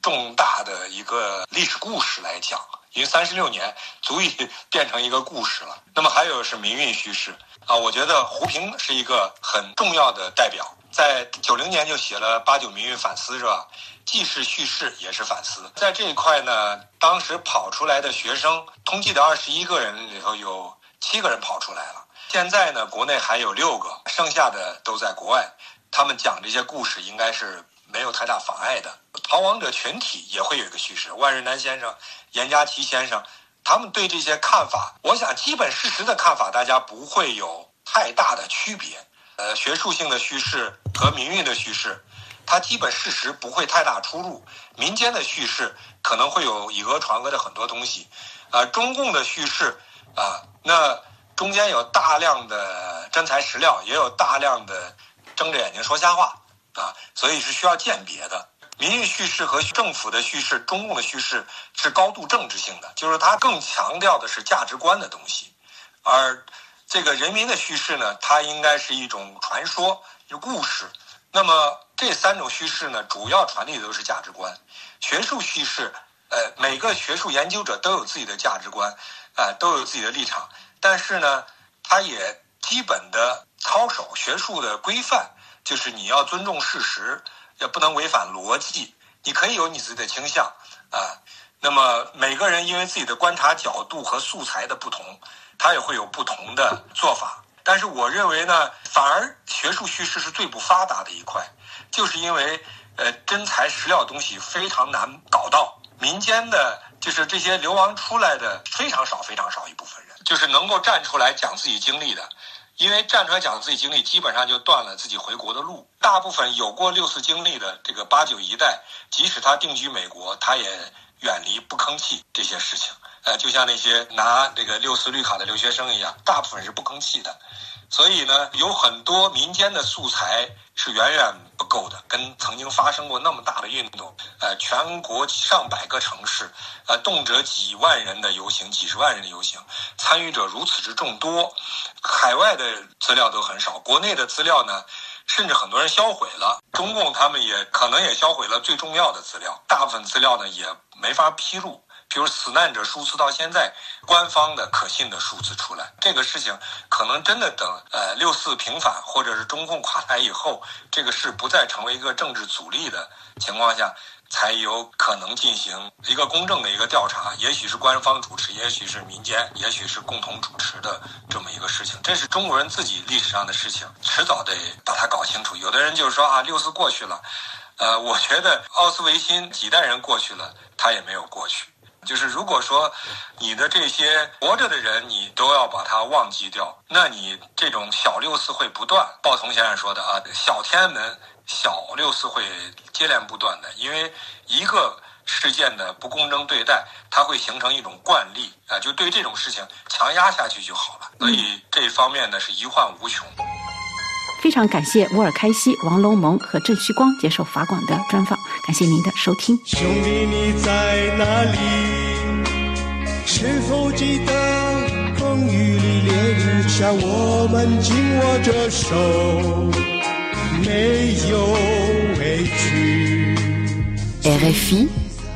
重大的一个历史故事来讲，因为三十六年足以变成一个故事了。那么还有是民运叙事啊，我觉得胡平是一个很重要的代表，在九零年就写了八九民运反思，是吧？既是叙事也是反思。在这一块呢，当时跑出来的学生通缉的二十一个人里头有七个人跑出来了，现在呢国内还有六个，剩下的都在国外。他们讲这些故事应该是没有太大妨碍的。逃亡者群体也会有一个叙事，万日南先生、严家琪先生，他们对这些看法，我想基本事实的看法大家不会有太大的区别。呃，学术性的叙事和民运的叙事，它基本事实不会太大出入。民间的叙事可能会有以讹传讹的很多东西，呃，中共的叙事啊、呃，那中间有大量的真材实料，也有大量的睁着眼睛说瞎话啊，所以是需要鉴别的。民运叙事和政府的叙事，中共的叙事是高度政治性的，就是它更强调的是价值观的东西，而这个人民的叙事呢，它应该是一种传说，一个故事。那么这三种叙事呢，主要传递的都是价值观。学术叙事，呃，每个学术研究者都有自己的价值观，啊、呃，都有自己的立场，但是呢，它也基本的操守学术的规范，就是你要尊重事实，也不能违反逻辑。你可以有你自己的倾向啊、呃，那么每个人因为自己的观察角度和素材的不同，他也会有不同的做法。但是我认为呢，反而学术叙事是最不发达的一块，就是因为呃真材实料的东西非常难搞到，民间的就是这些流亡出来的非常少非常少一部分人，就是能够站出来讲自己经历的。因为站出来讲自己经历，基本上就断了自己回国的路。大部分有过六四经历的这个八九一代，即使他定居美国，他也远离不吭气这些事情。呃，就像那些拿这个六四绿卡的留学生一样，大部分是不吭气的。所以呢，有很多民间的素材是远远不够的，跟曾经发生过那么大的运动，呃，全国上百个城市，呃，动辄几万人的游行，几十万人的游行，参与者如此之众多，海外的资料都很少，国内的资料呢，甚至很多人销毁了，中共他们也可能也销毁了最重要的资料，大部分资料呢也没法披露。比如死难者数字到现在官方的可信的数字出来，这个事情可能真的等呃六四平反或者是中共垮台以后，这个事不再成为一个政治阻力的情况下，才有可能进行一个公正的一个调查，也许是官方主持，也许是民间，也许是共同主持的这么一个事情。这是中国人自己历史上的事情，迟早得把它搞清楚。有的人就是说啊，六四过去了，呃，我觉得奥斯维辛几代人过去了，他也没有过去。就是如果说你的这些活着的人你都要把它忘记掉，那你这种小六四会不断，鲍同先生说的啊，小天安门小六四会接连不断的，因为一个事件的不公正对待，它会形成一种惯例啊，就对这种事情强压下去就好了。所以这方面呢是疑患无穷。 非常感谢沃尔开西、王龙蒙和郑旭光接受法广的专访，感谢您的收听。 兄弟你在哪里？是否记得风雨里烈日下我们紧握着手，没有畏惧。 R F I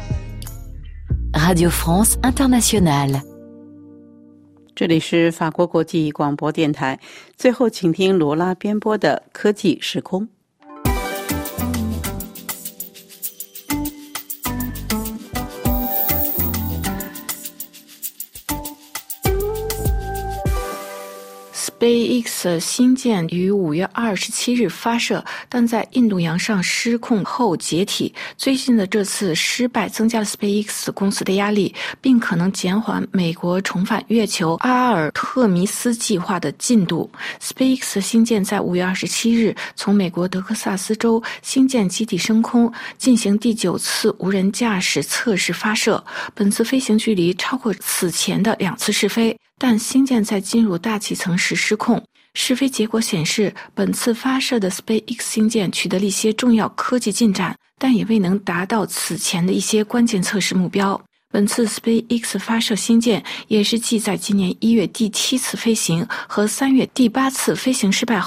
Radio France Internationale， 这里是法国国际广播电台。最后请听罗拉编播的科技时空。 SpaceX 新舰于五月二十七日发射，但在印度洋上失控后解体。最近的这次失败增加了 SpaceX 公司的压力，并可能减缓美国重返月球阿尔特弥斯计划的进度。SpaceX 新舰在五月二十七日从美国德克萨斯州星舰基地升空，进行第九次无人驾驶测试发射。本次飞行距离超过此前的两次试飞。但星舰在进入大气层时失控。试飞结果显示，本次发射的 SpaceX 星舰取得了一些重要科技进展，但也未能达到此前的一些关键测试目标。本次 SpaceX 发射星舰也是继在今年一月第七次飞行和三月第八次飞行失败后，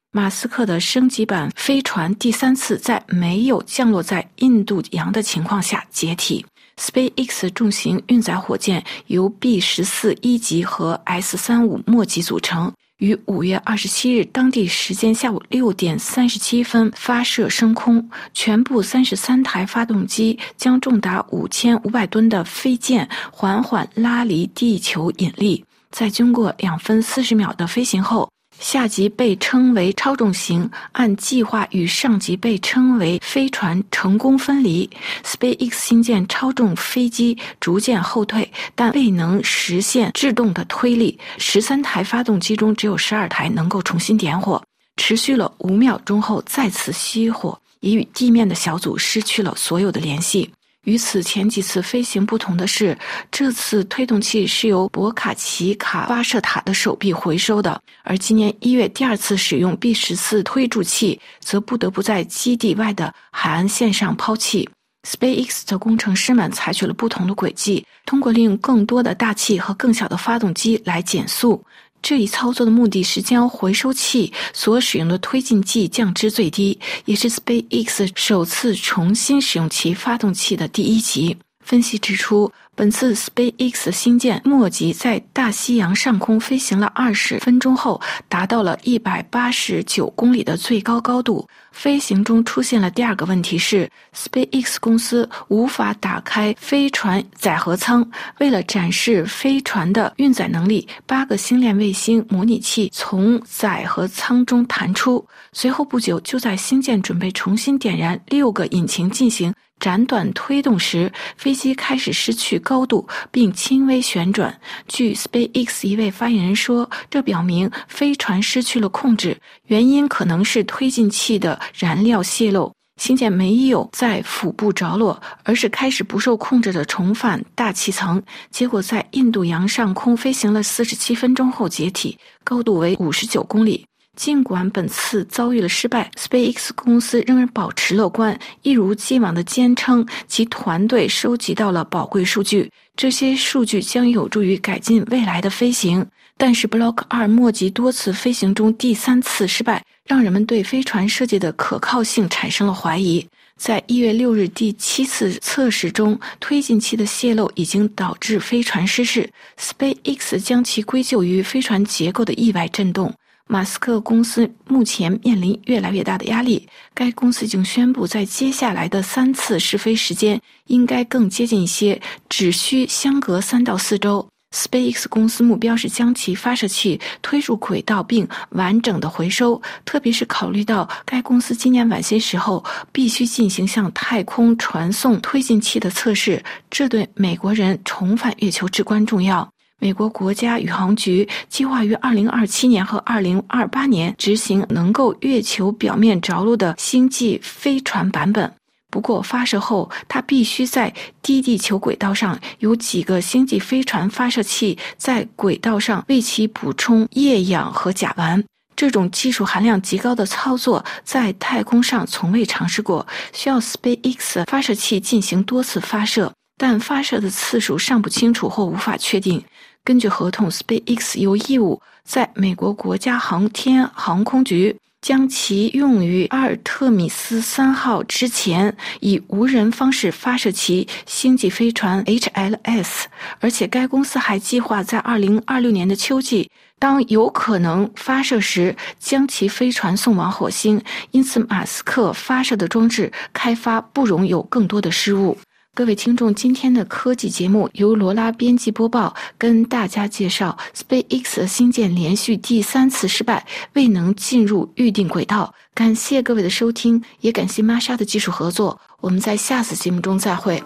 马斯克的升级版飞船第三次在没有降落在印度洋的情况下解体。SpaceX 重型运载火箭由 B 十四 一级和 S 三十五 末级组成，于五月二十七日当地时间下午六点三十七分发射升空，全部三十三台发动机将重达五千五百吨的飞舰缓缓拉离地球引力。在经过两分四十秒的飞行后，下级被称为超重型，按计划与上级被称为飞船成功分离。 SpaceX 新建超重飞机逐渐后退，但未能实现制动的推力，十三台发动机中只有十二台能够重新点火，持续了五秒钟后再次熄火，也与地面的小组失去了所有的联系。与此前几次飞行不同的是，这次推动器是由博卡奇卡发射塔的手臂回收的，而今年一月第二次使用 B 十四 推助器则不得不在基地外的海岸线上抛弃。 SpaceX 的工程师们采取了不同的轨迹，通过利用更多的大气和更小的发动机来减速。这一操作的目的是将回收器所使用的推进剂降至最低，也是 SpaceX 首次重新使用其发动器的第一级。分析指出，本次 SpaceX 新舰末级在大西洋上空飞行了二十分钟后，达到了一百八十九公里的最高高度。飞行中出现了第二个问题是 SpaceX 公司无法打开飞船载荷舱，为了展示飞船的运载能力，八个星链卫星模拟器从载荷舱中弹出，随后不久就在星舰准备重新点燃六个引擎进行斩短推动时，飞机开始失去高度并轻微旋转。据 SpaceX 一位发言人说，这表明飞船失去了控制，原因可能是推进器的燃料泄漏。星舰没有在腹部着落，而是开始不受控制的重返大气层，结果在印度洋上空飞行了四十七分钟后解体，高度为五十九公里。尽管本次遭遇了失败， SpaceX 公司仍然保持乐观，一如既往地坚称其团队收集到了宝贵数据，这些数据将有助于改进未来的飞行。但是 Block 二末级多次飞行中第三次失败，让人们对飞船设计的可靠性产生了怀疑。在一月六日第七次测试中，推进器的泄漏已经导致飞船失事， SpaceX 将其归咎于飞船结构的意外震动。马斯克公司目前面临越来越大的压力，该公司已经宣布在接下来的三次试飞时间应该更接近一些，只需相隔三到四周。SpaceX 公司目标是将其发射器推入轨道并完整的回收，特别是考虑到该公司今年晚些时候必须进行向太空传送推进器的测试，这对美国人重返月球至关重要。美国国家宇航局计划于二零二七年和二零二八年执行能够月球表面着陆的星际飞船版本。不过发射后，它必须在低地球轨道上有几个星际飞船发射器在轨道上为其补充液氧和甲烷。这种技术含量极高的操作在太空上从未尝试过，需要 SpaceX 发射器进行多次发射，但发射的次数尚不清楚或无法确定。根据合同， SpaceX 有义务在美国国家航天航空局将其用于阿尔特米斯三号之前以无人方式发射其星际飞船 H L S， 而且该公司还计划在二零二六年的秋季，当有可能发射时将其飞船送往火星，因此马斯克发射的装置开发不容有更多的失误。各位听众，今天的科技节目由罗拉编辑播报，跟大家介绍 SpaceX 的星舰连续第三次失败，未能进入预定轨道。感谢各位的收听，也感谢玛莎的技术合作。我们在下次节目中再会。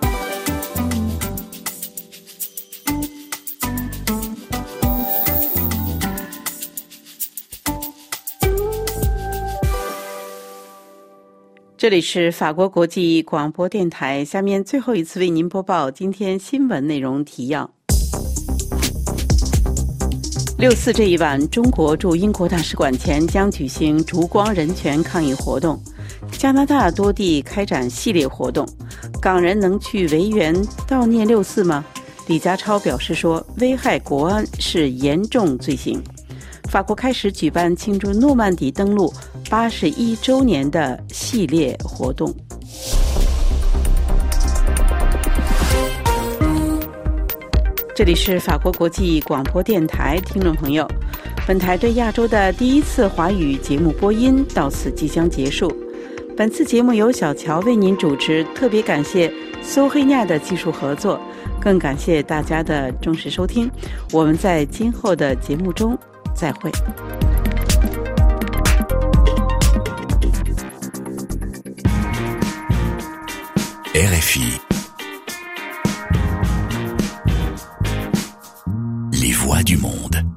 这里是法国国际广播电台，下面最后一次为您播报今天新闻内容提要。六四这一晚，中国驻英国大使馆前将举行烛光人权抗议活动，加拿大多地开展系列活动。港人能去维园悼念六四吗？李家超表示说，危害国安是严重罪行。 法国开始举办庆祝诺曼底登陆八十一周年的系列活动。这里是法国国际广播电台，听众朋友，本台对亚洲的第一次华语节目播音到此即将结束。本次节目由小乔为您主持，特别感谢苏黑亚的技术合作，更感谢大家的忠实收听。我们在今后的节目中再会。 R F I Les voix du monde.